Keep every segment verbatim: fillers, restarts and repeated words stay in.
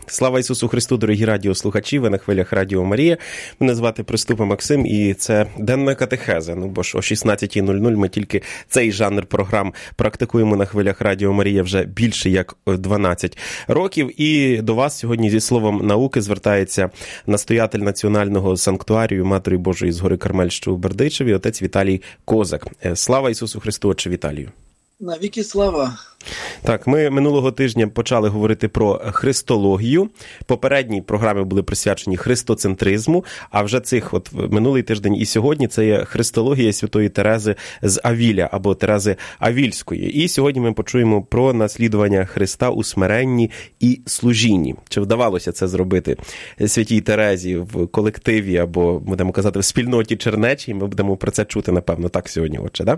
Слава Ісусу Христу, дорогі радіослухачі, ви на хвилях Радіо Марія. Мене звати Приступа Максим, і це денна катехеза. Ну, бо ж о шістнадцятій нуль нуль ми тільки цей жанр програм практикуємо на хвилях Радіо Марія вже більше як дванадцять років. І до вас сьогодні зі словом науки звертається настоятель Національного санктуарію Матері Божої з гори Кармель, що у Бердичеві, отець Віталій Козак. Слава Ісусу Христу, отче Віталію. Навіки слава. Так, ми минулого тижня почали говорити про христологію. Попередні програми були присвячені христоцентризму, а вже цих от минулий тиждень і сьогодні це є христологія святої Терези з Авіля або Терези Авільської. І сьогодні ми почуємо про наслідування Христа у смиренні і служінні. Чи вдавалося це зробити святій Терезі в колективі або, будемо казати, в спільноті чернечій? Ми будемо про це чути, напевно, так сьогодні, отче, да?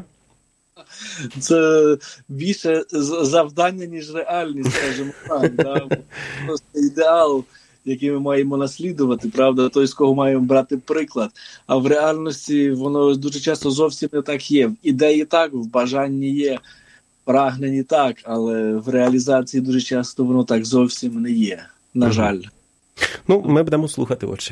Це більше завдання, ніж реальність, скажімо так. Да? Просто ідеал, який ми маємо наслідувати, правда, той, з кого маємо брати приклад. А в реальності воно дуже часто зовсім не так є. В ідеї так, в бажанні є, в прагненні так, але в реалізації дуже часто воно так зовсім не є, на жаль. Ну, ми будемо слухати, отче.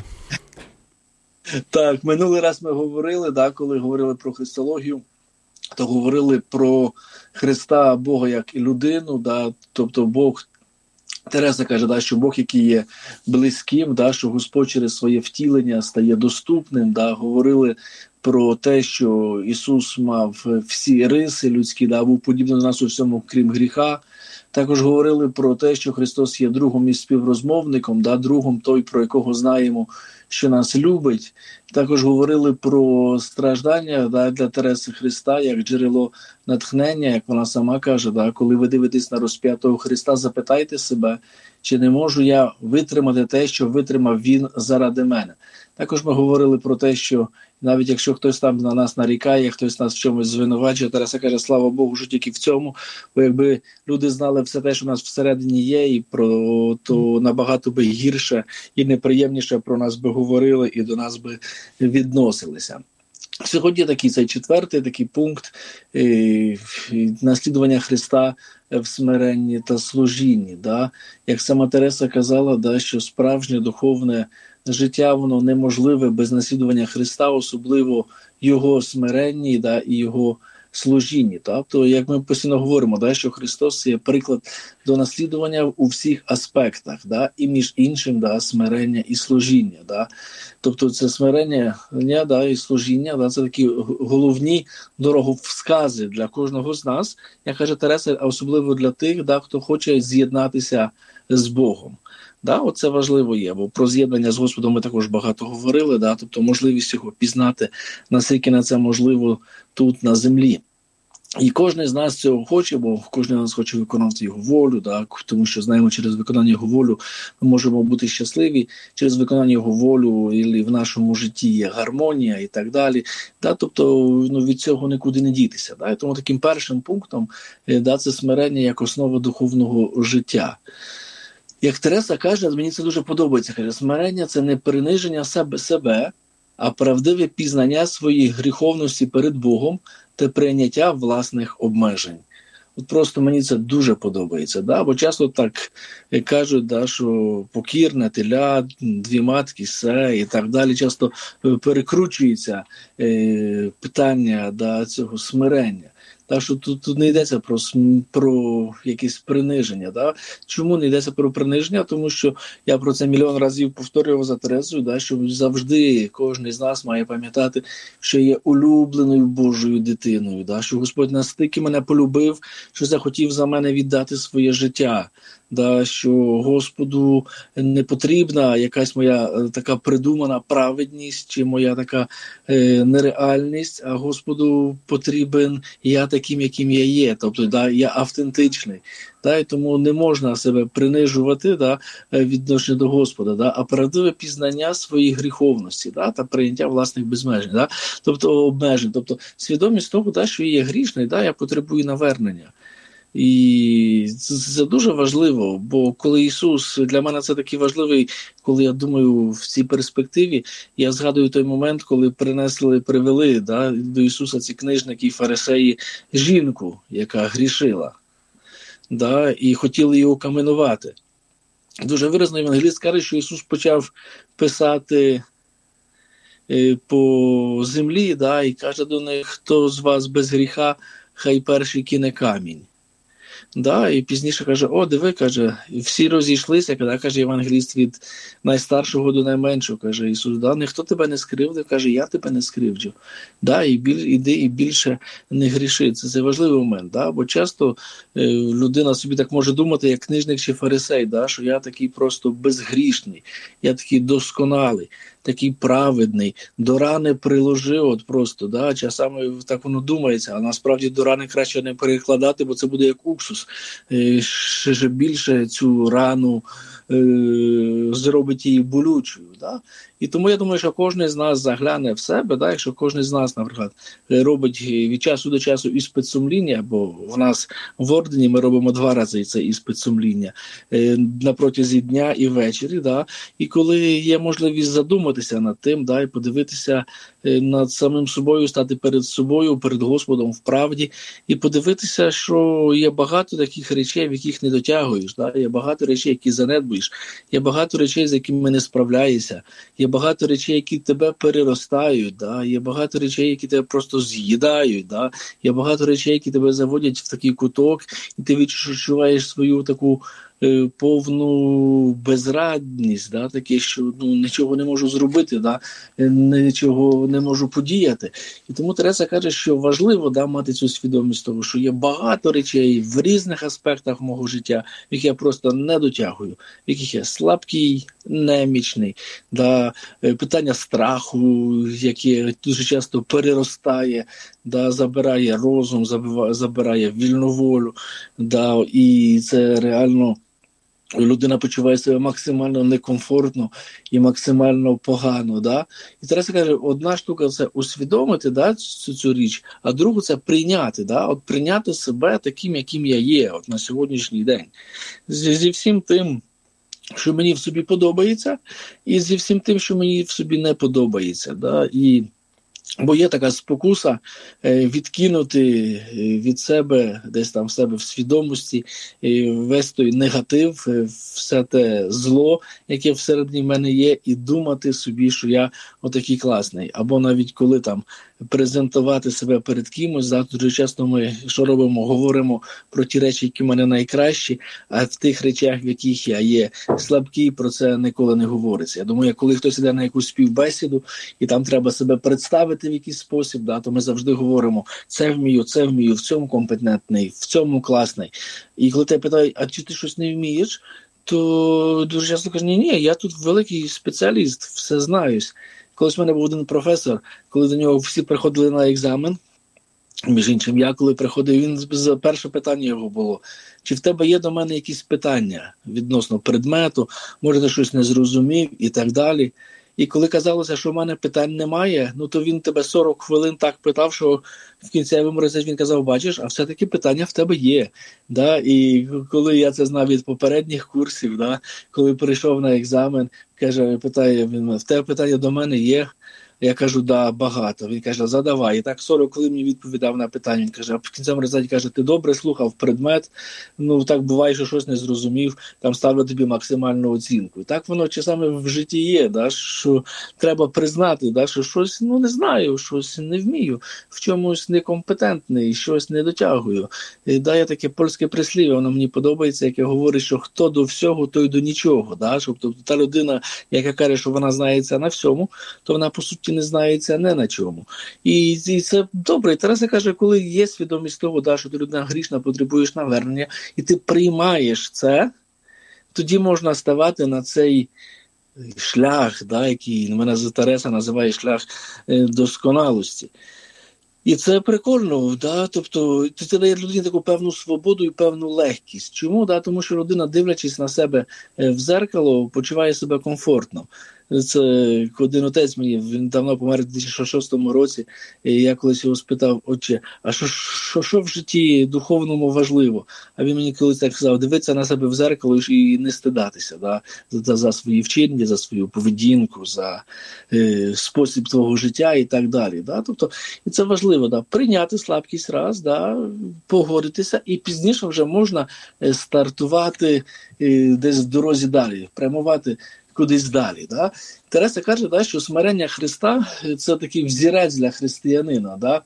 Так, минулий раз ми говорили, да, коли говорили про христологію, то говорили про Христа, Бога як і людину, да, тобто Бог, Тереза каже, да, що Бог, який є близьким, да, що Господь через своє втілення стає доступним, да, говорили про те, що Ісус мав всі риси людські, да, був подібний до нас у всьому, крім гріха. Також говорили про те, що Христос є другом і співрозмовником, да, другом той, про якого знаємо, що нас любить. Також говорили про страждання, да, для Тереси Христа, як джерело натхнення, як вона сама каже, да, коли ви дивитесь на розп'ятого Христа, запитайте себе, чи не можу я витримати те, що витримав Він заради мене. Також ми говорили про те, що навіть якщо хтось там на нас нарікає, хтось нас в чомусь звинувачує, Тереса каже, слава Богу, що тільки в цьому, бо якби люди знали все те, що у нас всередині є, і про, то набагато би гірше і неприємніше про нас би говорили і до нас би відносилися. Сьогодні такий цей четвертий такий пункт е, наслідування Христа в смиренні та служінні. Да? Як сама Тереса казала, да, що справжнє духовне життя, воно неможливе без наслідування Христа, особливо Його смиренні, да, і Його служінні. Тобто, як ми постійно говоримо, да, що Христос є приклад до наслідування у всіх аспектах, да, і між іншим, да, смирення і служіння. Да. Тобто це смирення, да, і служіння, да, це такі головні дороговкази для кожного з нас, як каже Тереса, особливо для тих, да, хто хоче з'єднатися з Богом. Да, оце важливо є, бо про з'єднання з Господом ми також багато говорили, да, тобто можливість його пізнати, наскільки на це можливо тут на землі. І кожен з нас цього хоче, бо кожен з нас хоче виконувати його волю, да, тому що знаємо, через виконання його волю ми можемо бути щасливі, через виконання його волю і в нашому житті є гармонія і так далі. Да, тобто ну, від цього нікуди не дітися. Да, і тому таким першим пунктом да, це смирення як основа духовного життя. Як Тереса каже, мені це дуже подобається, каже, смирення – це не приниження себе, себе, а правдиве пізнання своєї гріховності перед Богом та прийняття власних обмежень. От просто мені це дуже подобається, да? Бо часто так кажуть, да, що покірне, теля, дві матки, все і так далі. Часто перекручується е, питання да, цього смирення. Так що тут, тут не йдеться про, про якесь приниження. Да? Чому не йдеться про приниження? Тому що я про це мільйон разів повторював за Терезою, да? Що завжди кожен з нас має пам'ятати, що є улюбленою Божою дитиною, да? Що Господь настільки мене полюбив, що захотів за мене віддати своє життя. Да, що Господу не потрібна якась моя е, така придумана праведність чи моя така е, нереальність, а Господу потрібен я таким, яким я є, тобто да, я автентичний. Да, і тому не можна себе принижувати да, відносно до Господа, да, а правдиве пізнання своєї гріховності да, та прийняття власних безмежень, да, тобто обмежень, тобто свідомість того, да, що я є грішний, да, я потребую навернення. І це, це дуже важливо, бо коли Ісус, для мене це такий важливий, коли я думаю в цій перспективі, я згадую той момент, коли принесли, привели да, до Ісуса ці книжники і фарисеї жінку, яка грішила, да, і хотіли його каменувати. дуже виразно євангеліст каже, що Ісус почав писати по землі, да, і каже до них, хто з вас без гріха, хай перший кине камінь. Да, і пізніше каже, о, диви, каже, всі розійшлися, коли каже євангеліст від найстаршого до найменшого, каже Ісус, да, ніхто тебе не скривдив, каже, я тебе не скривджу. Да, і біль, іди і більше не гріши. Це, це важливий момент, да, бо часто е, людина собі так може думати, як книжник чи фарисей, да, що я такий просто безгрішний, я такий досконалий, такий праведний, до рани приложи, от просто, да, часами так воно думається, а насправді до рани краще не перекладати, бо це буде як уксус. Ще більше цю рану е, зробить її болючою. Да? І тому я думаю, що кожен з нас загляне в себе, да? Якщо кожен з нас, наприклад, робить від часу до часу іспит сумління, бо в нас в ордені ми робимо два рази цей іспит сумління е, на протязі дня і ввечері. Да? І коли є можливість задуматися над тим, да? І подивитися е, над самим собою, стати перед собою, перед Господом в правді, і подивитися, що є багато таких речей, в яких не дотягуєш, да? Є багато речей, які занедбуєш, є багато речей, з якими не справляєшся, є багато речей, які тебе переростають, да? Є багато речей, які тебе просто з'їдають, да? Є багато речей, які тебе заводять в такий куток, і ти відчуваєш свою таку е, повну безрадність, да? Таке, що ну, нічого не можу зробити, да? Нічого не можу подіяти. І тому Тереса каже, що важливо, да, мати цю свідомість того, що є багато речей в різних аспектах мого життя, в яких я просто не дотягую, в яких я слабкий, немічний, да, питання страху, яке дуже часто переростає, да, забирає розум, забирає вільну волю, да, і це реально людина почуває себе максимально некомфортно і максимально погано. Да? І Тереса каже, одна штука – це усвідомити, да, цю, цю річ, а другу – це прийняти. Да? От прийняти себе таким, яким я є от на сьогоднішній день. Зі, зі всім тим, що мені в собі подобається, і зі всім тим, що мені в собі не подобається. Да? І бо є така спокуса е, відкинути від себе, десь там в себе в свідомості, е, весь той негатив, е, все те зло, яке всередині мене є, і думати собі, що я отакий класний. Або навіть коли там презентувати себе перед кимось, да, дуже часто ми, що робимо, говоримо про ті речі, які в мене найкращі, а в тих речах, в яких я є слабкий, про це ніколи не говориться. Я думаю, коли хтось іде на якусь співбесіду, і там треба себе представити в якийсь спосіб, да, то ми завжди говоримо, це вмію, це вмію, в цьому компетентний, в цьому класний. І коли тебе питають, а чи ти щось не вмієш, то дуже часто кажуть, ні, ні, я тут великий спеціаліст, все знаюсь. Колись в мене був один професор, коли до нього всі приходили на екзамен, між іншим, я коли приходив, він перше питання його було, чи в тебе є до мене якісь питання відносно предмету, може ти щось не зрозумів і так далі. І коли казалося, що в мене питань немає, ну то він тебе сорок хвилин так питав, що в кінцевому результаті він казав, бачиш, а все-таки питання в тебе є. Да? І коли я це знав від попередніх курсів, да? Коли прийшов на екзамен, каже, питає він, в тебе питання до мене є? Я кажу, да, багато. Він каже, задавай. І так сорок хвилин мені відповідав на питання. Він каже, а в кінцевому результаті каже, ти добре слухав предмет, ну так буває, що щось не зрозумів, там ставлю тобі максимальну оцінку. І так воно часами в житті є, да, що треба признати, да, що щось, ну не знаю, щось не вмію, в чомусь некомпетентний, щось не дотягую. І, да, є таке польське прислів'я, воно мені подобається, яке говорить, що хто до всього, той до нічого. Да? Тобто та людина, яка каже, що вона знається на всьому, то вона, по суті, не знається не на чому. І, і це добре. І Тереса каже, коли є свідомість того, да, що ти людина грішна, потребуєш навернення, і ти приймаєш це, тоді можна ставати на цей шлях, да, який мене Тереса називає шлях досконалості. І це прикольно, да? Тобто це дає людині таку певну свободу і певну легкість. Чому? Да? Тому що людина, дивлячись на себе в дзеркало, почуває себе комфортно. Це один отець мені, він давно помер у дві тисячі шостому році, і я колись його спитав: отче, а що, що, що в житті духовному важливо? А він мені колись так сказав: дивитися на себе в зеркало і не стидатися, да? за, за свої вчинки, за свою поведінку, за е, спосіб твого життя і так далі. Да? Тобто, і це важливо, да? Прийняти слабкість раз, да? Погодитися, і пізніше вже можна стартувати е, десь в дорозі далі, прямувати кудись далі. Да? Тереса каже, да, що смирення Христа – це такий взірець для християнина. Да?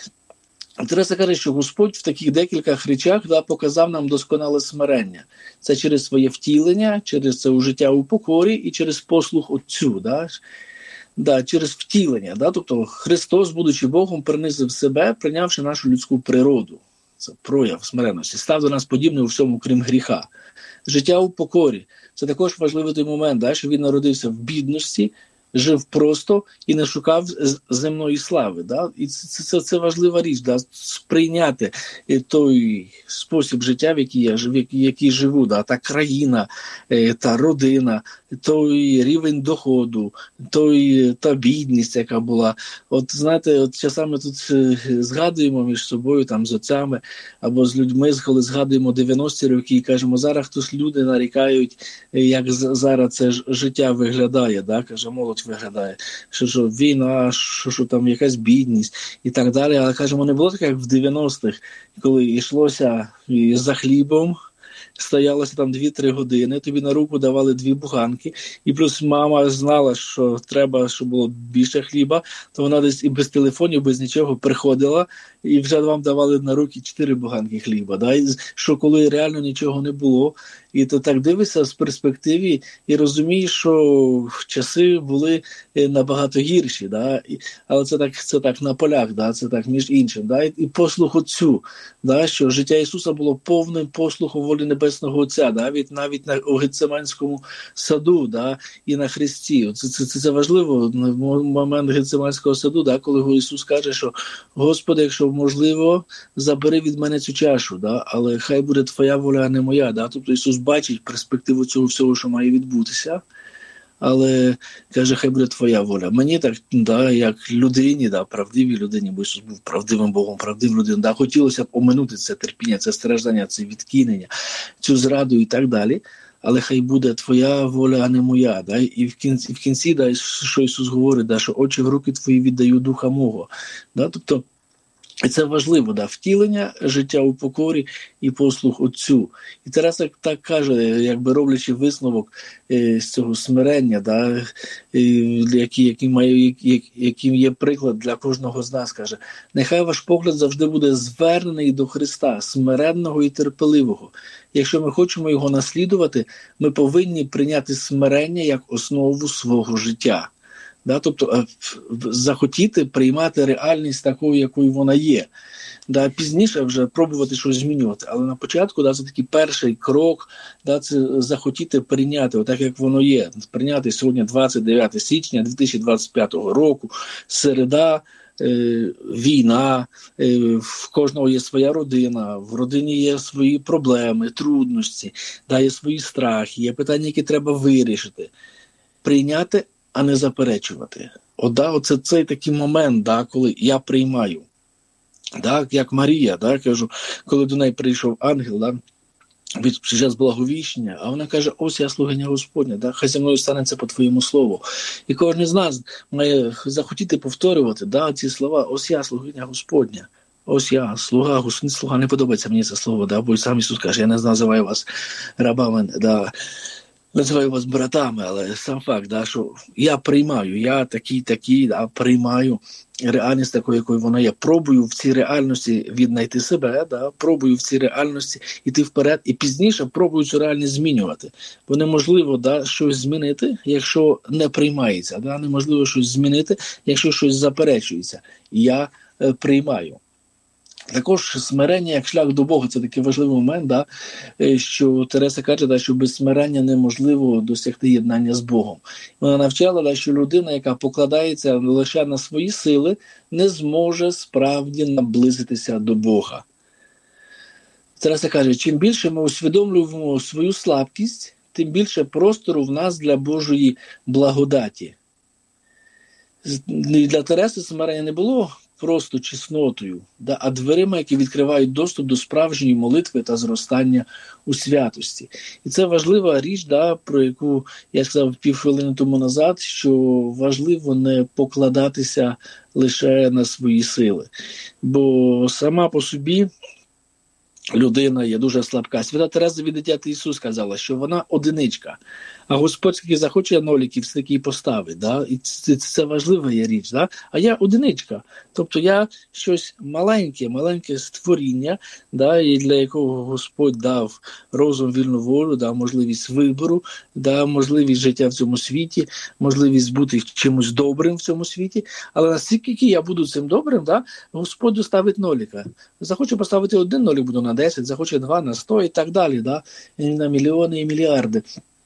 Тереса каже, що Господь в таких декількох речах, да, показав нам досконале смирення. Це через своє втілення, через це життя у покорі і через послух Отцю. Да? Да, через втілення. Да? Тобто Христос, будучи Богом, принизив себе, прийнявши нашу людську природу. Це прояв смиренності. Став до нас подібний у всьому, крім гріха. Життя у покорі. Це також важливий той момент, да, що він народився в бідності, жив просто і не шукав земної слави. Да? І це, це, це важлива річ, да? Сприйняти той спосіб життя, в який я в який живу, да? Та країна, та родина, той рівень доходу, той, та бідність, яка була. От знаєте, от часами тут згадуємо між собою, там, з отцями або з людьми, коли згадуємо дев'яності роки і кажемо, зараз хтось люди нарікають, як зараз це життя виглядає, да? Каже, молодь виглядає, що, що війна, що, що там якась бідність і так далі. Але, кажемо, не було таке, як в дев'яностих, коли йшлося за хлібом, стоялося там дві-три години, тобі на руку давали дві буханки, і плюс мама знала, що треба, щоб було більше хліба, то вона десь і без телефонів, без нічого приходила, і вже вам давали на руки чотири буханки хліба. Да? І що коли реально нічого не було, і то так дивишся з перспективи і розумієш, що часи були набагато гірші, да? Але це так, це так на полях, да? Це так між іншим. Да? І послух Отцю, да? Що життя Ісуса було повним послухом волі Небесного Отця, да? Від, навіть на Гециманському саду, да? І на Христі. Це, це, це, це важливо, момент Гециманського саду, да? Коли Ісус каже, що Господи, якщо можливо, забери від мене цю чашу, да? Але хай буде твоя воля, а не моя. Да? Тобто Ісус бачить перспективу цього всього, що має відбутися, але каже, хай буде твоя воля. Мені так, да, як людині, да, правдивій людині, бо Ісус був правдивим Богом, правдивим людиною, да, хотілося б оминути це терпіння, це страждання, це відкинення, цю зраду і так далі, але хай буде твоя воля, а не моя. Да? І в кінці, в кінці да, що Ісус говорить, да, що очі в руки твої віддаю духа мого. Да? Тобто, і це важливо, да, втілення, життя у покорі і послух Отцю. І Тереса так каже, якби роблячи висновок е, з цього смирення, да, е, який, який, має, як, яким є приклад для кожного з нас, каже, нехай ваш погляд завжди буде звернений до Христа, смиренного і терпеливого. Якщо ми хочемо його наслідувати, ми повинні прийняти смирення як основу свого життя. Да, тобто захотіти приймати реальність такою, якою вона є. Да, пізніше вже пробувати щось змінювати. Але на початку да, це такий перший крок, да, це захотіти прийняти, отак як воно є. Прийняти сьогодні двадцять дев'яте січня дві тисячі двадцять п'ятого року, середа, е, війна, е, в кожного є своя родина, в родині є свої проблеми, трудності, да, є свої страхи, є питання, які треба вирішити. Прийняти, а не заперечувати. От, да, оце цей такий момент, да, коли я приймаю. Да, як Марія, да, кажу, коли до неї прийшов ангел, да, від час благовіщення, а вона каже, ось я слугиня Господня, да, хай зі мною станеться по твоєму слову. І кожен з нас має захотіти повторювати да, ці слова, ось я слугиня Господня. Ось я, слуга, Господня, слуга, не подобається мені це слово, да, бо сам Ісус каже, я не називаю вас рабами, да, називаю вас братами, але сам факт, да, що я приймаю, я такий, такий, да, приймаю реальність такою, якою вона є. Пробую в цій реальності віднайти себе, да, пробую в цій реальності йти вперед і пізніше пробую цю реальність змінювати. Бо неможливо да, щось змінити, якщо не приймається. Да, неможливо щось змінити, якщо щось заперечується. Я е, приймаю. Також смирення як шлях до Бога – це такий важливий момент, да, що Тереса каже, да, що без смирення неможливо досягти єднання з Богом. Вона навчала, да, що людина, яка покладається лише на свої сили, не зможе справді наблизитися до Бога. Тереса каже, чим більше ми усвідомлюємо свою слабкість, тим більше простору в нас для Божої благодаті. Для Тереси смирення не було просто чеснотою, да, а дверима, які відкривають доступ до справжньої молитви та зростання у святості. І це важлива річ, да, про яку я сказав півхвилини тому назад, що важливо не покладатися лише на свої сили. Бо сама по собі людина є дуже слабка. Свята Тереза від дитяти Ісус сказала, що вона одиничка, а Господь, скільки захоче ноліків, стільки і поставить. Да? І це, це важлива є річ. Да? А я одиничка. Тобто я щось маленьке, маленьке створіння, да? І для якого Господь дав розум, вільну волю, дав можливість вибору, дав можливість життя в цьому світі, можливість бути чимось добрим в цьому світі. Але наскільки я буду цим добрим, да? Господь доставить ноліка. Захоче поставити один нолік, буду на десять, захоче два, на сто і так далі. Да? І на мільйони і мільярди.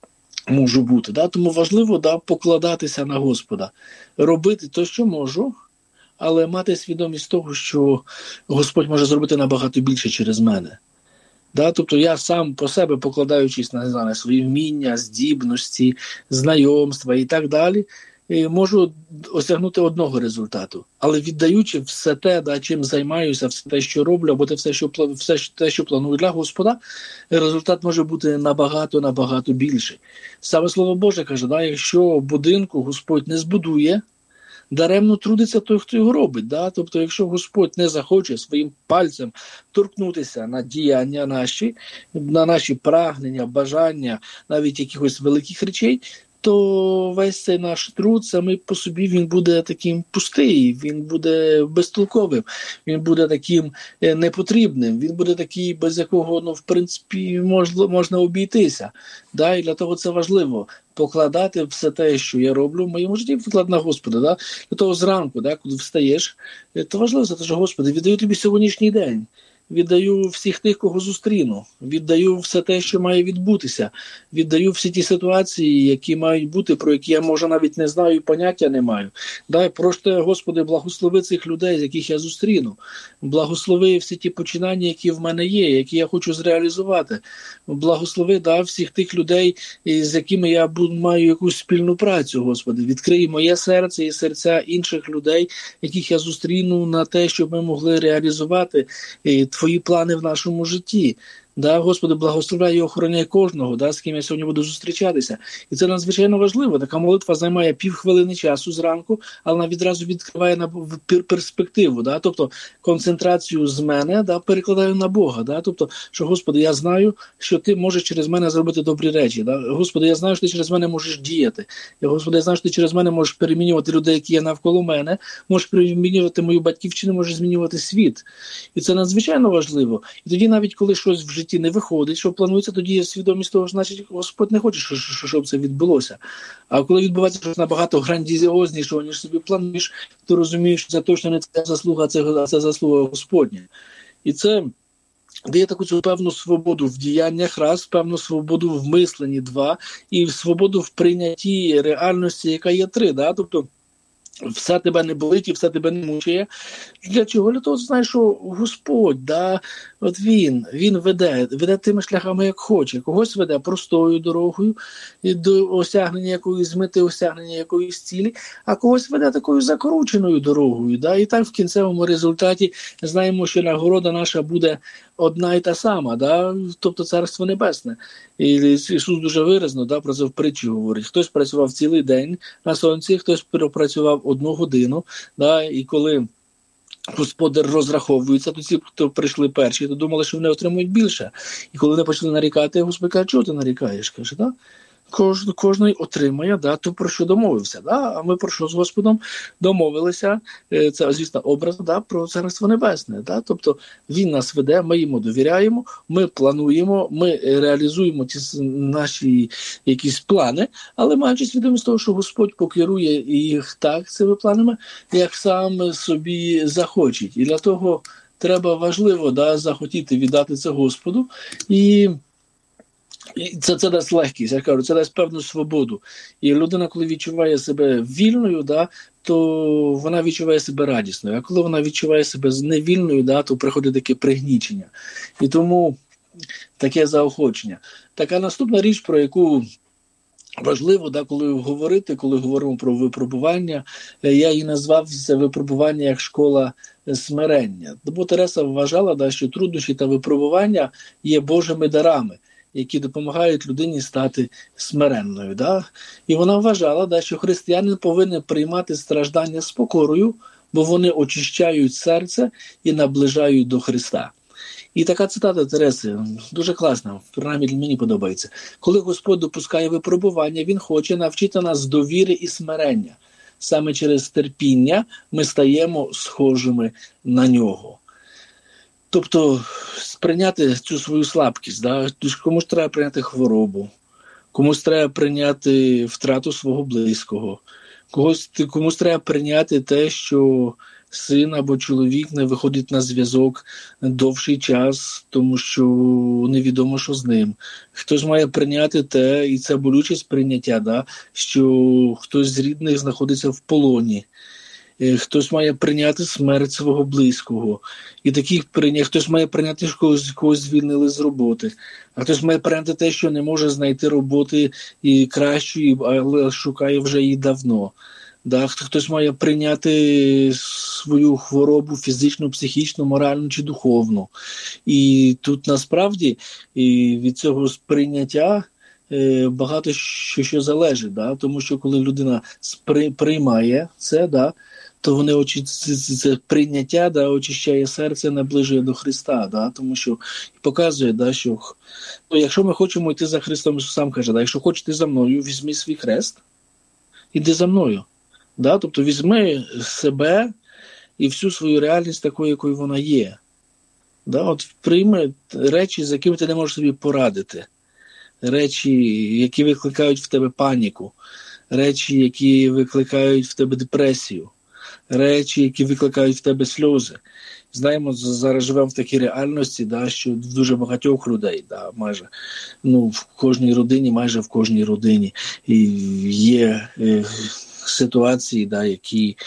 Можу бути. Да? Тому важливо, да, покладатися на Господа, робити те, що можу, але мати свідомість того, що Господь може зробити набагато більше через мене. Да? Тобто я сам по себе, покладаючись на, не знаю, на свої вміння, здібності, знайомства і так далі, можу осягнути одного результату. Але віддаючи все те, да, чим займаюся, все те, що роблю, або те, все, що, все те, що планую для Господа, результат може бути набагато-набагато більший. Саме Слово Боже каже, да, якщо будинку Господь не збудує, даремно трудиться той, хто його робить. Да? Тобто, якщо Господь не захоче своїм пальцем торкнутися на діяння наші, на наші прагнення, бажання, навіть якихось великих речей, то весь цей наш труд самий по собі він буде таким пустий, він буде безтолковим, він буде таким непотрібним, він буде такий, без якого, ну, в принципі, можна, можна обійтися. Да? І для того це важливо покладати все те, що я роблю в моєму житті, вклад на Господа. Да? Для того зранку, да, коли встаєш, то важливо за те, що, Господи, віддаю тобі сьогоднішній день. Віддаю всіх тих, кого зустріну. Віддаю все те, що має відбутися. Віддаю всі ті ситуації, які мають бути, про які я, може, навіть не знаю і поняття не маю. Дай, прошу, Господи, благослови цих людей, з яких я зустріну. Благослови всі ті починання, які в мене є, які я хочу зреалізувати. Благослови, да, всіх тих людей, з якими я маю якусь спільну працю, Господи. Відкрий моє серце і серця інших людей, яких я зустріну, на те, щоб ми могли реалізувати Твої плани в нашому житті. Да, Господи, благословляй і охороняй кожного, да, з ким я сьогодні буду зустрічатися. І це надзвичайно важливо. Така молитва займає півхвилини часу зранку, але вона відразу відкриває на перспективу. Да? Тобто концентрацію з мене, да, перекладаю на Бога. Да? Тобто, що, Господи, я знаю, що Ти можеш через мене зробити добрі речі. Да? Господи, я знаю, що Ти через мене можеш діяти. Я, Господи, я знаю, що Ти через мене можеш перемінювати людей, які є навколо мене, можеш перемінювати мою батьківщину, можеш змінювати світ. І це надзвичайно важливо. І тоді навіть, коли щось в житті не виходить, що планується, тоді є свідомість того, що, значить, Господь не хоче, щоб, щоб це відбулося. А коли відбувається щось набагато грандіознішого, ніж собі плануєш, то розумієш, що це точно не твоя заслуга, а це заслуга Господня. І це дає таку цю певну свободу в діяннях, раз, певну свободу в мисленні, два, і свободу в прийнятті реальності, яка є, три. Да? Тобто, все тебе не болить і все тебе не мучає. Для чого? Для того, знаєш, що Господь, да, от Він, Він веде, веде тими шляхами, як хоче. Когось веде простою дорогою, до осягнення якоїсь мети, осягнення якоїсь цілі, а когось веде такою закрученою дорогою. Да? І так в кінцевому результаті знаємо, що нагорода наша буде одна і та сама, да? Тобто Царство Небесне. І Ісус дуже виразно, да, про це в притчі говорить. Хтось працював цілий день на сонці, хтось пропрацював одну годину, да, і коли господар розраховується, то ці, хто прийшли перші, то думали, що вони отримують більше. І коли вони почали нарікати, Господь каже, чого ти нарікаєш? Каже, да? Кож, кожний отримає, да, то про що домовився. Да? А ми про що з Господом домовилися, це, звісно, образ, да, про Царство Небесне. Да? Тобто Він нас веде, ми йому довіряємо, ми плануємо, ми реалізуємо ті наші якісь плани, але маючи свідомість того, що Господь покерує їх так цими планами, як сам собі захоче. І для того треба важливо, да, захотіти віддати це Господу. І І це, це дасть легкість, я кажу, це дасть певну свободу. І людина, коли відчуває себе вільною, да, то вона відчуває себе радісною. А коли вона відчуває себе невільною, да, то приходить таке пригнічення. І тому таке заохочення. Така наступна річ, про яку важливо, да, коли говорити, коли говоримо про випробування, я її назвав це випробування як школа смирення. Бо Тереса вважала, да, що труднощі та випробування є Божими дарами, які допомагають людині стати смиренною. Да? І вона вважала, да, що християнин повинен приймати страждання з покорою, бо вони очищають серце і наближають до Христа. І така цитата Тереси дуже класна, принаймні мені подобається. Коли Господь допускає випробування, Він хоче навчити нас довіри і смирення. Саме через терпіння ми стаємо схожими на Нього. Тобто сприйняти цю свою слабкість. Да? Комусь треба прийняти хворобу, комусь треба прийняти втрату свого близького, комусь, комусь треба прийняти те, що син або чоловік не виходить на зв'язок довший час, тому що невідомо, що з ним. Хтось має прийняти те, і це болючість прийняття, да? Що хтось з рідних знаходиться в полоні. Хтось має прийняти смерть свого близького. І таких прийняти, хтось має прийняти, що когось, когось звільнили з роботи. А хтось має прийняти те, що не може знайти роботи і кращої, але шукає вже її давно. Да, хтось має прийняти свою хворобу фізичну, психічну, моральну чи духовну. І тут насправді і від цього сприйняття е, багато що, що залежить. Да? Тому що коли людина спри, приймає це, да, то вони очі, це, це прийняття да, очищає серце, наближує до Христа. Да? Тому що показує, да, що ну, якщо ми хочемо йти за Христом, Ісус сам каже, да, якщо хочете за мною, візьми свій хрест, іди за мною. Да? Тобто візьми себе і всю свою реальність такою, якою вона є. Да? От прийми речі, з якими ти не можеш собі порадити. Речі, які викликають в тебе паніку. Речі, які викликають в тебе депресію. Речі, які викликають в тебе сльози. Знаємо, зараз живемо в такій реальності, да, що в дуже багатьох людей, да, майже, ну, в кожній родині, майже в кожній родині і є е, ситуації, да, які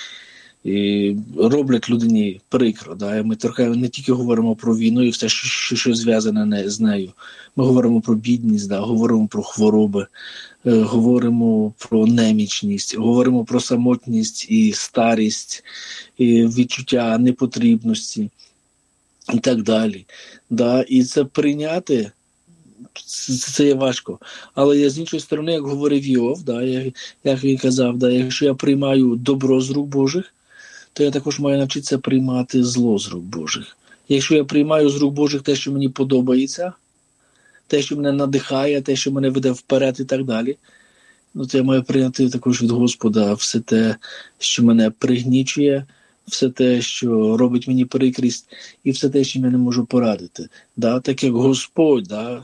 е, роблять людині прикро. Да. Ми трохи не тільки говоримо про війну і все, що, що, що зв'язане не, з нею. Ми говоримо про бідність, да, говоримо про хвороби, е, говоримо про немічність, говоримо про самотність і старість, і відчуття непотрібності і так далі. Да. І це прийняти, це, це є важко. Але я з іншої сторони, як говорив Йов, да, як, як він казав, да, якщо я приймаю добро з рук Божих, то я також маю навчитися приймати зло з рук Божих. Якщо я приймаю з рук Божих те, що мені подобається, те, що мене надихає, те, що мене веде вперед і так далі, ну, то я маю прийняти також від Господа все те, що мене пригнічує, все те, що робить мені прикрість, і все те, що я не можу порадити. Да? Так як Господь, да,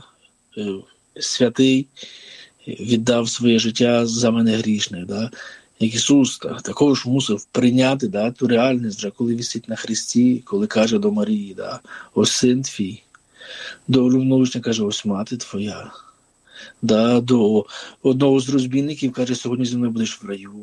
святий, віддав своє життя за мене грішне, да? Як Ісус так, також мусив прийняти, да, ту реальність, вже коли висить на хресті, коли каже до Марії, да, ось син твій, до влюбного каже, ось мати твоя, да, до одного з розбійників каже, сьогодні зі мною будеш в раю.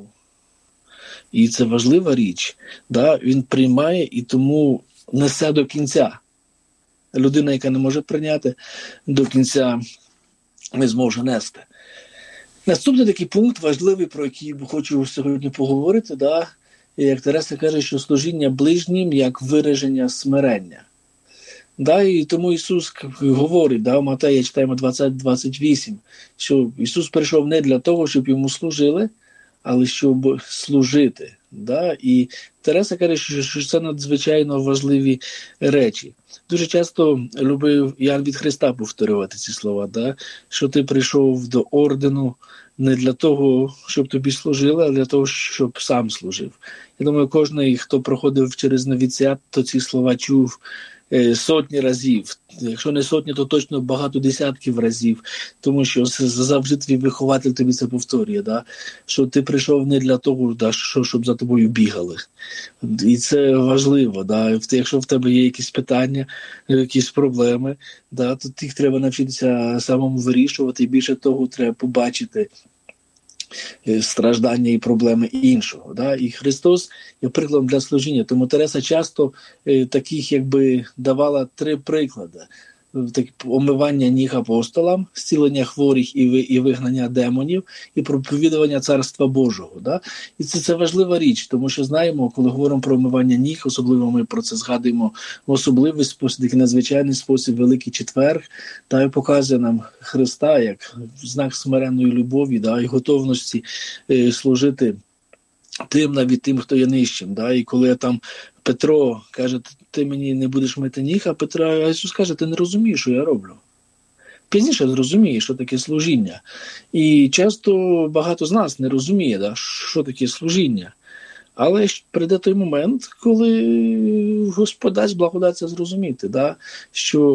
І це важлива річ, да, він приймає і тому несе до кінця. Людина, яка не може прийняти, до кінця не зможе нести. Наступний такий пункт важливий, про який хочу сьогодні поговорити, да? Як Тереса каже, що служіння ближнім як вираження смирення. Да? І тому Ісус говорить, да, в Матея читаємо двадцять двадцять вісім, що Ісус прийшов не для того, щоб йому служили, але щоб служити. Да? І Тереса каже, що це надзвичайно важливі речі. Дуже часто любив Іоанн від Христа повторювати ці слова, да? Що ти прийшов до ордену не для того, щоб тобі служили, а для того, щоб сам служив. Я думаю, кожен, хто проходив через новіціат, то ці слова чув е, сотні разів. Якщо не сотні, то точно багато десятків разів. Тому що завжди твій вихователь тобі це повторює. Да? Що ти прийшов не для того, да, що, щоб за тобою бігали. І це важливо. Да? Якщо в тебе є якісь питання, якісь проблеми, да, то їх треба навчитися самому вирішувати. І більше того, треба побачити страждання і проблеми іншого. Да? І Христос є прикладом для служіння. Тому Тереса часто е, таких якби давала три приклади. так, омивання ніг апостолам, зцілення хворих і, ви, і вигнання демонів, і проповідування Царства Божого. Да? І це, це важлива річ, тому що знаємо, коли говоримо про омивання ніг, особливо ми про це згадуємо в особливий спосіб, такий надзвичайний спосіб, Великий Четверг, та й показує нам Христа як знак смиренної любові, да, і готовності е, служити тим, навіть тим, хто є нижчим. Да? І коли там Петро каже, ти мені не будеш мити ніг, а Петро, а Ісус каже, ти не розумієш, що я роблю. Пізніше зрозумієш, що таке служіння. І часто багато з нас не розуміє, да, що таке служіння. Але прийде той момент, коли Господь дасть благодать це зрозуміти, да, що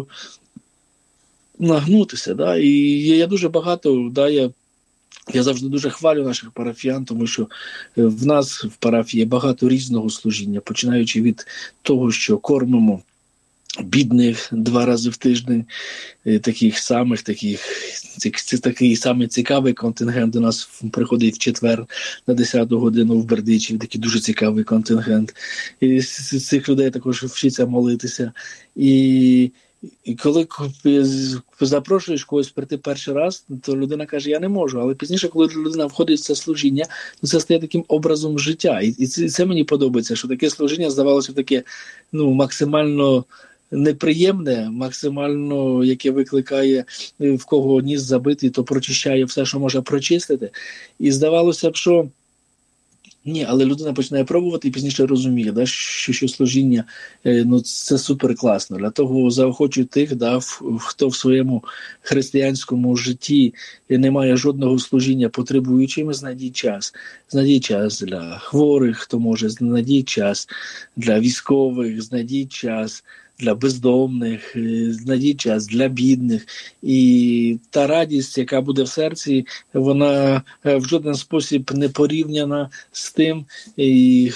нагнутися. Да, і я дуже багато, да, я Я завжди дуже хвалю наших парафіян, тому що в нас в парафії є багато різного служіння, починаючи від того, що кормимо бідних два рази в тиждень, таких самих, таких, це такий самий цікавий контингент до нас приходить в четвер на десяту годину в Бердичеві, такий дуже цікавий контингент. І з цих людей також вчиться молитися. І І коли запрошуєш когось прийти перший раз, то людина каже, я не можу. Але пізніше, коли людина входить в це служіння, то це стає таким образом життя. І, і це, це мені подобається, що таке служіння здавалося таке, ну, максимально неприємне, максимально, яке викликає, в кого ніс забитий, то прочищає все, що може прочистити. І здавалося б, що ні, але людина починає пробувати і пізніше розуміє, да, що, що служіння, ну, це супер класно. Для того заохочую тих, да, хто в своєму християнському житті не має жодного служіння потребуючими, знайдіть час. Знайдіть час для хворих, хто може, знайдіть час для військових, знайдіть час для бездомних, знайдіть час для бідних. І та радість, яка буде в серці, вона в жоден спосіб не порівняна з тим, і,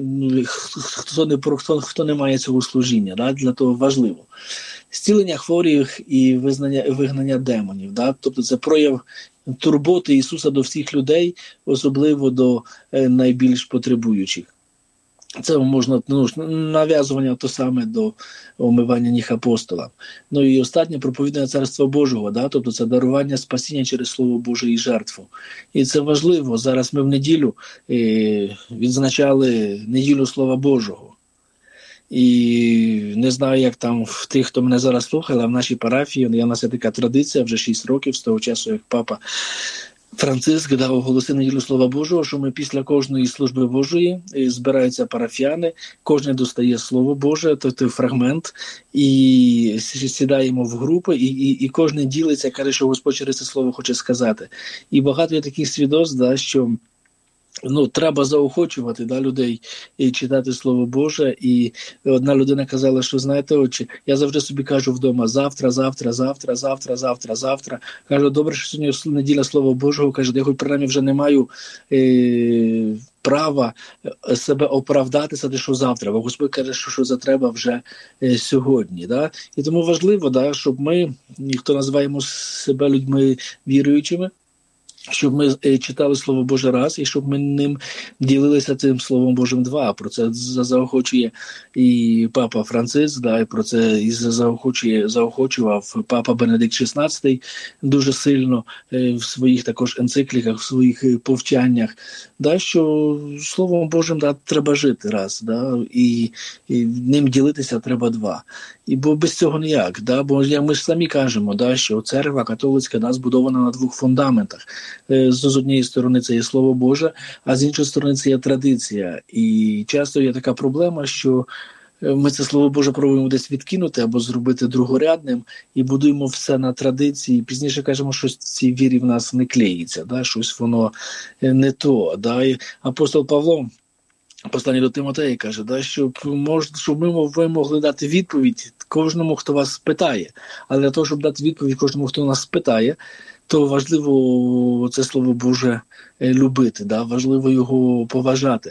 хто, не, хто, хто не має цього служіння. Да? Для того важливо. Зцілення хворих і визнання, вигнання демонів. Да? Тобто це прояв турботи Ісуса до всіх людей, особливо до е, найбільш потребуючих. Це можна, ну, нав'язування то саме до омивання ніг апостолам. Ну і останнє проповідання Царства Божого, да? Тобто це дарування спасіння через Слово Боже і жертву. І це важливо. Зараз ми в неділю е, відзначали неділю Слова Божого. І не знаю, як там в тих, хто мене зараз слухає, але в нашій парафії є у нас така традиція вже шість років з того часу, як папа Франциск дав оголосив неділю Слова Божого, що ми після кожної служби Божої збираються парафіяни, кожен достає Слово Боже, той фрагмент, і сідаємо в групи, і, і, і кожен ділиться, каже, що Господь через це слово хоче сказати. І багато є таких свідоцтв, да, що ну, треба заохочувати, да, людей і читати Слово Боже. І одна людина казала, що, знаєте, отче, я завжди собі кажу вдома, завтра, завтра, завтра, завтра, завтра, завтра. Кажу, добре, що сьогодні неділя Слова Божого, каже, я хоч принаймні вже не маю е- права себе оправдатися, де що завтра, бо Господь каже, що, що за треба вже е- сьогодні. Да? І тому важливо, да, щоб ми, хто називаємо себе людьми віруючими, щоб ми читали Слово Боже раз, і щоб ми ним ділилися цим Словом Божим два. Про це заохочує і папа Франциск, да, і про це і заохочує, заохочував папа Бенедикт шістнадцятий дуже сильно в своїх також енцикліках, в своїх повчаннях, да, що Словом Божим, да, треба жити раз, да, і, і ним ділитися треба два. І бо без цього ніяк, да, бо ми ж самі кажемо, да, що церква католицька, да, збудована на двох фундаментах. З однієї сторони це є Слово Боже, а з іншої сторони це є традиція. І часто є така проблема, що ми це Слово Боже пробуємо десь відкинути або зробити другорядним і будуємо все на традиції. Пізніше кажемо, що в цій вірі в нас не клеїться, да, щось воно не то. Да. І апостол Павло послання до Тимотея каже, да, щоб, мож, щоб ми, ви могли дати відповідь кожному, хто вас питає. Але для того, щоб дати відповідь кожному, хто нас питає, то важливо це Слово Боже любити, да? Важливо його поважати,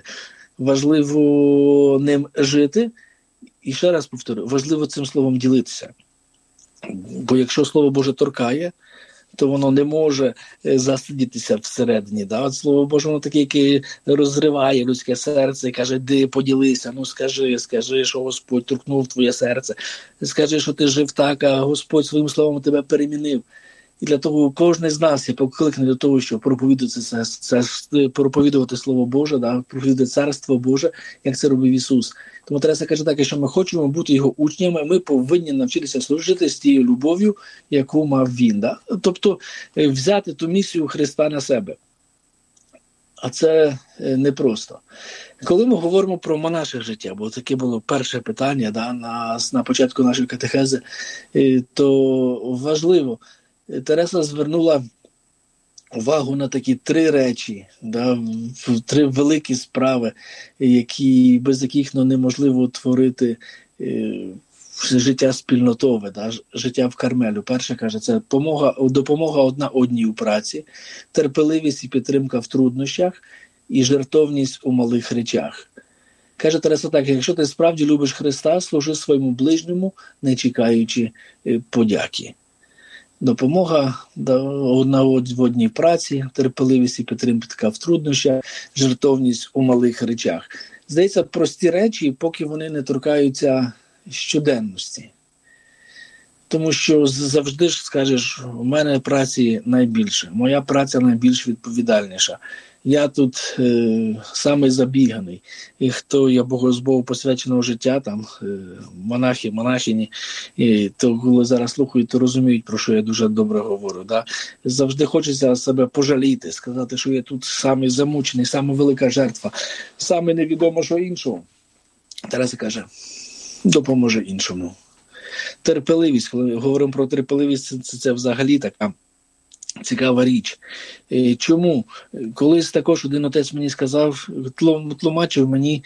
важливо ним жити. І ще раз повторю, важливо цим словом ділитися. Бо якщо Слово Боже торкає, то воно не може засидітися всередині. Да? От Слово Боже, воно таке, яке розриває людське серце і каже, де поділися, ну скажи, скажи, що Господь торкнув твоє серце, скажи, що ти жив так, а Господь своїм словом тебе перемінив. І для того кожен з нас є покликаний до того, щоб проповідувати, це, це, це, проповідувати Слово Боже, да? Проповідувати Царство Боже, як це робив Ісус. Тому Тереса каже так, якщо ми хочемо бути Його учнями, ми повинні навчитися служити з тією любов'ю, яку мав Він. Да? Тобто взяти ту місію Христа на себе. А це непросто. Коли ми говоримо про монаше життя, бо таке було перше питання да, на, на початку нашої катехези, то важливо, Тереса звернула увагу на такі три речі, да, три великі справи, які, без яких ну, неможливо творити е, життя спільнотове, да, життя в Кармелю. Перше, каже, це допомога, допомога одна одній у праці, терпеливість і підтримка в труднощах і жертовність у малих речах. Каже Тереса так, якщо ти справді любиш Христа, служи своєму ближньому, не чекаючи е, подяки. Допомога одна в одній праці, терпеливість і підтримка в труднощах, жертовність у малих речах. Здається, прості речі, поки вони не торкаються щоденності. Тому що завжди ж скажеш, у мене праці найбільше, моя праця найбільш відповідальніша. Я тут е, самий забіганий. І хто я богослову посвяченого життя, там е, монахи, монахині, і то коли зараз слухають, то розуміють, про що я дуже добре говорю. Да? Завжди хочеться себе пожаліти, сказати, що я тут самий замучений, саме велика жертва, саме невідомо, що іншого. Тереса каже, допоможе іншому. Терпеливість, коли говоримо про терпеливість, це, це взагалі така цікава річ. Чому? Колись також один отець мені сказав, тлумачив мені,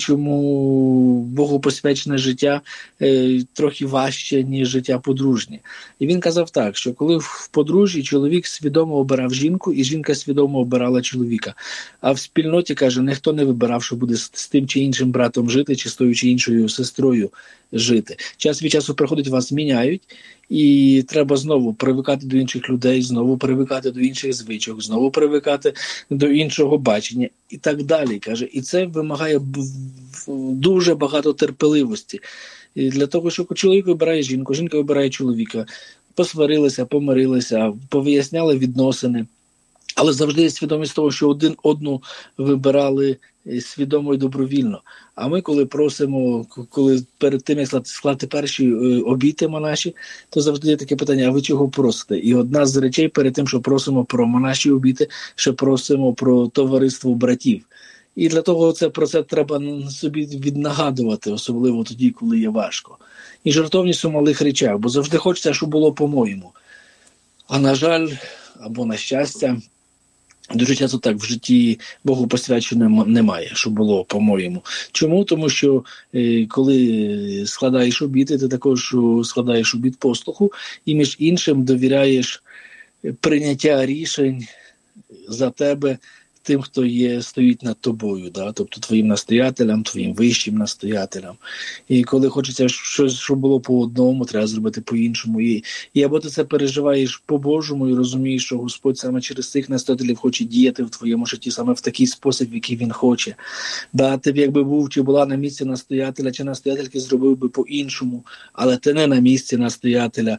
чому богопосвячене життя трохи важче, ніж життя подружнє. І він казав так, що коли в подружжі чоловік свідомо обирав жінку, і жінка свідомо обирала чоловіка. А в спільноті, каже, ніхто не вибирав, що буде з тим чи іншим братом жити, чи з тою чи іншою сестрою жити. Час від часу приходить, вас міняють, і треба знову привикати до інших людей, знову привикати до інших звичок, знову привикати до іншого бачення і так далі. Каже. І це вимагає дуже багато терпеливості. І для того, що чоловік вибирає жінку, жінка вибирає чоловіка, посварилися, помирилися, повиясняли відносини. Але завжди є свідомість того, що один одну вибирали свідомо і добровільно. А ми, коли просимо, коли перед тим, як склати перші обіти монаші, то завжди є таке питання, а ви чого просите? І одна з речей перед тим, що просимо про монаші обіти, ще просимо про товариство братів. І для того це, про це треба собі віднагадувати, особливо тоді, коли є важко. І жертовність у малих речах, бо завжди хочеться, щоб було по-моєму. А на жаль, або на щастя, дуже часто так в житті Богу посвячено немає, що було по-моєму. Чому? Тому що е, коли складаєш обіти, ти також складаєш обіт послуху і між іншим довіряєш прийняття рішень за тебе тим, хто є, стоїть над тобою, да? Тобто твоїм настоятелям, твоїм вищим настоятелям. І коли хочеться щось, щоб було по одному, треба зробити по-іншому. І, і або ти це переживаєш по-божому і розумієш, що Господь саме через цих настоятелів хоче діяти в твоєму житті саме в такий спосіб, в який Він хоче. Да, ти б якби був чи була на місці настоятеля, чи настоятельки зробив би по-іншому, але ти не на місці настоятеля.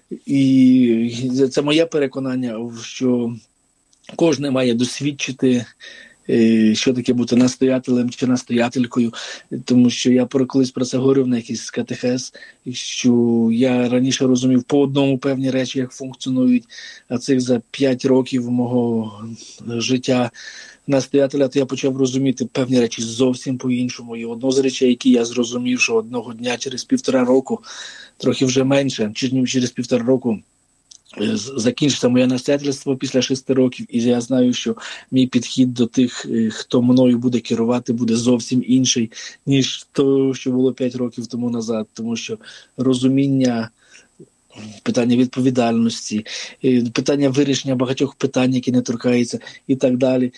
І це моє переконання, що кожен має досвідчити, що таке бути настоятелем чи настоятелькою, тому що я колись про це говорив на якийсь катехез, що я раніше розумів по одному певні речі, як функціонують, а цих за п'ять років мого життя настоятеля, то я почав розуміти певні речі зовсім по-іншому. І одну з речей, які я зрозумів, що одного дня через півтора року, трохи вже менше, чи через півтора року, закінчиться моє настоятельство після шести років, і я знаю, що мій підхід до тих, хто мною буде керувати, буде зовсім інший, ніж то, що було п'ять років тому назад, тому що розуміння, питання відповідальності, питання вирішення багатьох питань, які не торкаються, і так далі.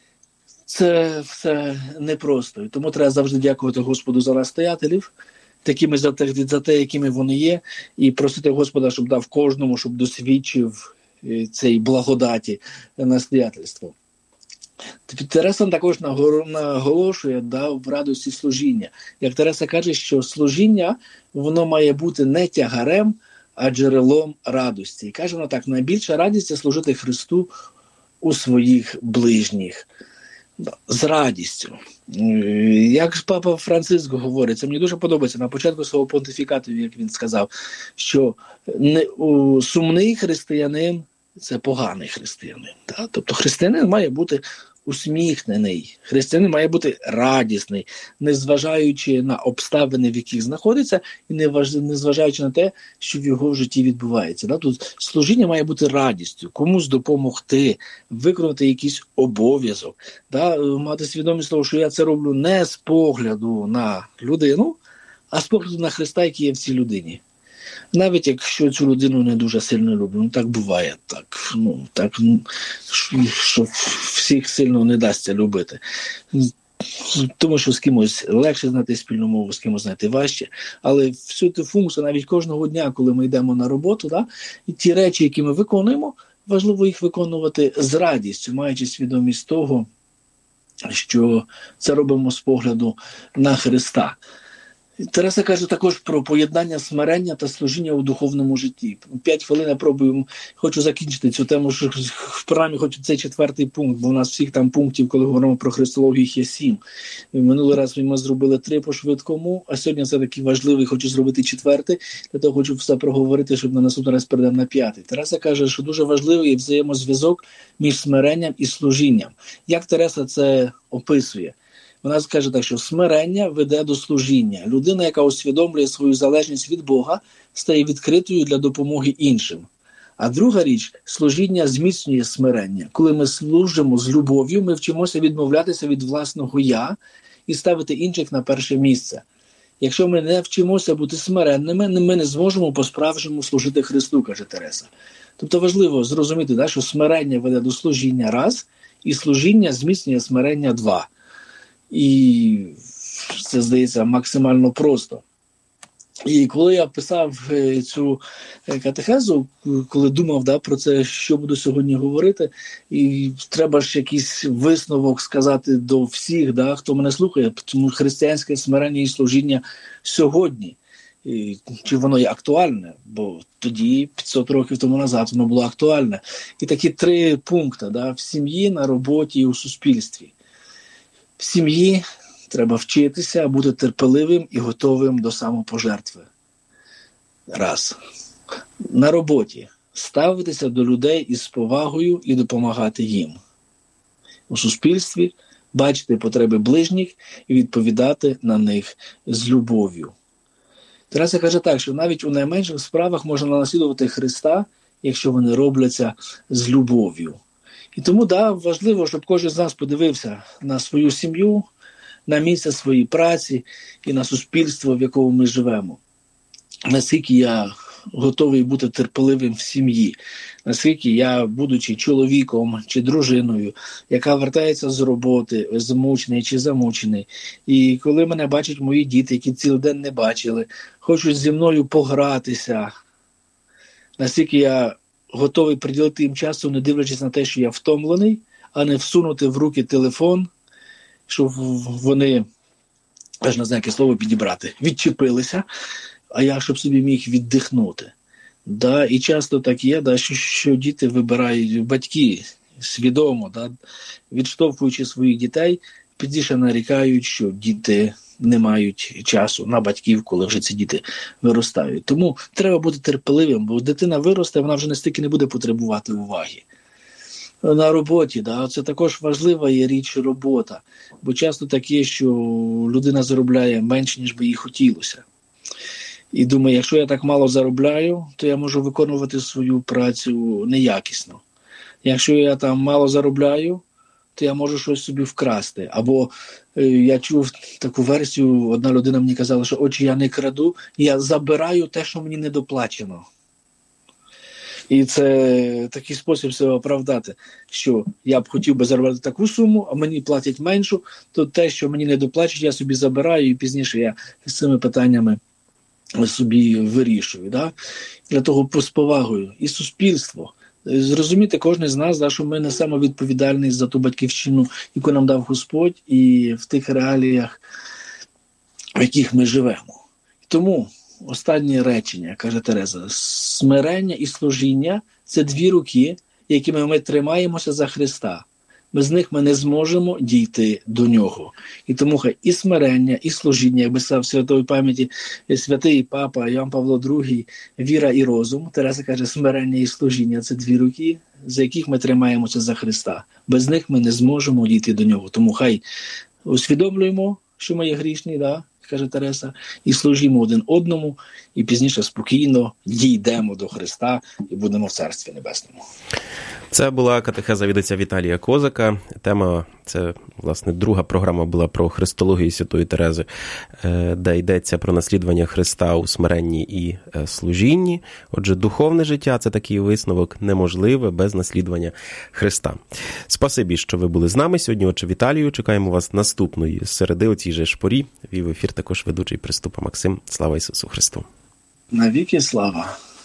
Це все непросто. І тому треба завжди дякувати Господу за настоятелів, такими за те, за те, якими вони є, і просити Господа, щоб дав кожному, щоб досвідчив цієї благодаті настоятельства. Тереса також наголошує, да, в радості служіння. Як Тереса каже, що служіння, воно має бути не тягарем, а джерелом радості. І каже вона так, найбільша радість – це служити Христу у своїх ближніх. З радістю. Як папа Франциск говорить, це мені дуже подобається, на початку свого понтифікату, як він сказав, що не, у, сумний християнин – це поганий християнин. Да? Тобто християнин має бути усміхнений, християнин має бути радісний, незважаючи на обставини, в яких знаходиться, і незважаючи на те, що в його житті відбувається. Да? Тут служіння має бути радістю, комусь допомогти, виконати якийсь обов'язок, да? Мати свідомість того, що я це роблю не з погляду на людину, а з погляду на Христа, який є в цій людині. Навіть якщо цю людину не дуже сильно люблю, ну так буває, так, ну, так, що всіх сильно не дасться любити. Тому що з кимось легше знайти спільну мову, з кимось знайти важче. Але всю цю функцію навіть кожного дня, коли ми йдемо на роботу, да, і ті речі, які ми виконуємо, важливо їх виконувати з радістю, маючи свідомість того, що це робимо з погляду на Христа. Тереса каже також про поєднання смирення та служіння у духовному житті. П'ять хвилин я пробую, хочу закінчити цю тему, що в програмі хочу цей четвертий пункт, бо у нас всіх там пунктів, коли говоримо про христологію, їх є сім. Минулий раз ми зробили три по швидкому, а сьогодні це такий важливий, хочу зробити четвертий, для того хочу все проговорити, щоб на наступний раз перейдемо на п'ятий. Тереса каже, що дуже важливий взаємозв'язок між смиренням і служінням. Як Тереса це описує? Вона скаже так, що смирення веде до служіння. Людина, яка усвідомлює свою залежність від Бога, стає відкритою для допомоги іншим. А друга річ – служіння зміцнює смирення. Коли ми служимо з любов'ю, ми вчимося відмовлятися від власного «я» і ставити інших на перше місце. Якщо ми не вчимося бути смиренними, ми не зможемо по-справжньому служити Христу, каже Тереса. Тобто важливо зрозуміти, да, що смирення веде до служіння – раз, і служіння зміцнює смирення – два. І це, здається, максимально просто. І коли я писав цю катехезу, коли думав, да, про це, що буду сьогодні говорити, і треба ж якийсь висновок сказати до всіх, да, хто мене слухає, тому християнське смирення і служіння сьогодні. І, чи воно є актуальне, бо тоді, п'ятсот років тому назад, воно було актуальне. І такі три пункти, да, в сім'ї, на роботі і у суспільстві. В сім'ї треба вчитися бути терпеливим і готовим до самопожертви. Раз. На роботі ставитися до людей із повагою і допомагати їм. У суспільстві бачити потреби ближніх і відповідати на них з любов'ю. Тереса каже так, що навіть у найменших справах можна наслідувати Христа, якщо вони робляться з любов'ю. І тому, да, важливо, щоб кожен з нас подивився на свою сім'ю, на місце своєї праці і на суспільство, в якому ми живемо. Наскільки я готовий бути терпеливим в сім'ї, наскільки я, будучи чоловіком чи дружиною, яка вертається з роботи, змучений чи замучений, і коли мене бачать мої діти, які цілий день не бачили, хочуть зі мною погратися, наскільки я готовий приділити їм часу, не дивлячись на те, що я втомлений, а не всунути в руки телефон, щоб вони, аж не знаю, яке слово підібрати, відчепилися, а я, щоб собі міг віддихнути. Да, і часто так є, да, що, що діти вибирають, батьки свідомо, да, відштовхуючи своїх дітей, пізніше нарікають, що діти не мають часу на батьків, коли вже ці діти виростають. Тому треба бути терпеливим, бо дитина виросте, вона вже настільки не буде потребувати уваги. На роботі, да, це також важлива є річ робота, бо часто таке, що людина заробляє менше, ніж би їй хотілося. І думає, якщо я так мало заробляю, то я можу виконувати свою працю неякісно. Якщо я там мало заробляю, то я можу щось собі вкрасти. Або е, я чув таку версію, одна людина мені казала, що очі я не краду, я забираю те, що мені не доплачено. І це такий спосіб себе оправдати, що я б хотів би заробляти таку суму, а мені платять меншу, то те, що мені не доплачуть, я собі забираю, і пізніше я з цими питаннями собі вирішую. Да? Для того з повагою. І суспільство. зрозуміти кожен з нас, да, що ми несемо відповідальність за ту батьківщину, яку нам дав Господь, і в тих реаліях, в яких ми живемо. Тому останнє речення, каже Тереза, смирення і служіння – це дві руки, якими ми тримаємося за Христа. Без них ми не зможемо дійти до Нього. І тому хай і смирення, і служіння, якби сказав в святої пам'яті святий Папа Йоанн Павло другий, віра і розум. Тереза каже, смирення і служіння – це дві руки, за яких ми тримаємося за Христа. Без них ми не зможемо дійти до Нього. Тому хай усвідомлюємо, що ми є грішні, да? Каже Тереса, і служимо один одному, і пізніше спокійно дійдемо до Христа і будемо в Царстві Небесному. Це була катехеза від отця Віталія Козака. Тема, це, власне, друга програма була про христологію Святої Терези, де йдеться про наслідування Христа у смиренні і служінні. Отже, духовне життя – це такий висновок неможливе без наслідування Христа. Спасибі, що ви були з нами сьогодні, отче Віталію. Чекаємо вас наступної середи у цій же шпорі. Вів ефір також ведучий Приступа Максим. Слава Ісусу Христу! Навіки слава!